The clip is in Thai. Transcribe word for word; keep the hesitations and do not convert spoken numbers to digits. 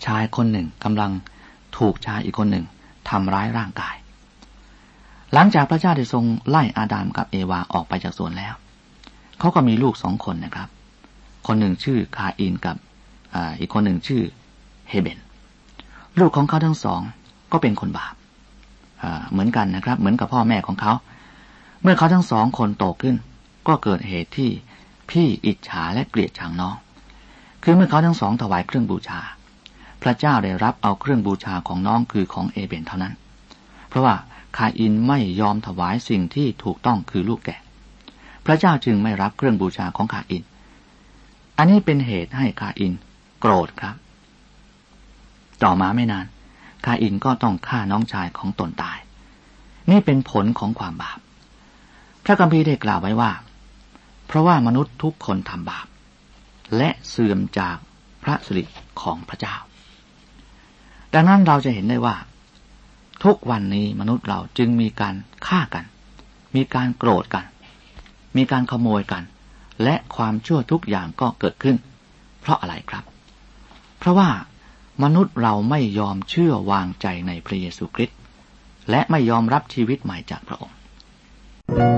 ชายคนหนึ่งกำลังถูกชายอีกคนหนึ่งทำร้ายร่างกายหลังจากพระเจ้าได้ทรงไล่อาดัมกับเอวาออกไปจากสวนแล้วเขาก็มีลูกสองคนนะครับคนหนึ่งชื่อคาอินกับอ่าอีกคนหนึ่งชื่อเฮเบนลูกของเขาทั้งสองก็เป็นคนบาปอ่าเหมือนกันนะครับเหมือนกับพ่อแม่ของเขาเมื่อเขาทั้งสองคนโตขึ้นก็เกิดเหตุที่พี่อิจฉาและเกลียดชังน้องคือเมื่อเขาทั้งสองถวายเครื่องบูชาพระเจ้าได้รับเอาเครื่องบูชาของน้องคือของเอเบนเท่านั้นเพราะว่าคาอินไม่ยอมถวายสิ่งที่ถูกต้องคือลูกแกะพระเจ้าจึงไม่รับเครื่องบูชาของคาอินอันนี้เป็นเหตุให้คาอินโกรธครับต่อมาไม่นานคาอินก็ต้องฆ่าน้องชายของตนตายนี่เป็นผลของความบาปพระคัมภีร์ได้กล่าวไว้ว่าเพราะว่ามนุษย์ทุกคนทำบาปและเสื่อมจากพระสิริของพระเจ้าดังนั้นเราจะเห็นได้ว่าทุกวันนี้มนุษย์เราจึงมีการฆ่ากันมีการโกรธกันมีการขโมยกันและความชั่วทุกอย่างก็เกิดขึ้นเพราะอะไรครับเพราะว่ามนุษย์เราไม่ยอมเชื่อวางใจในพระเยซูคริสต์และไม่ยอมรับชีวิตใหม่จากพระองค์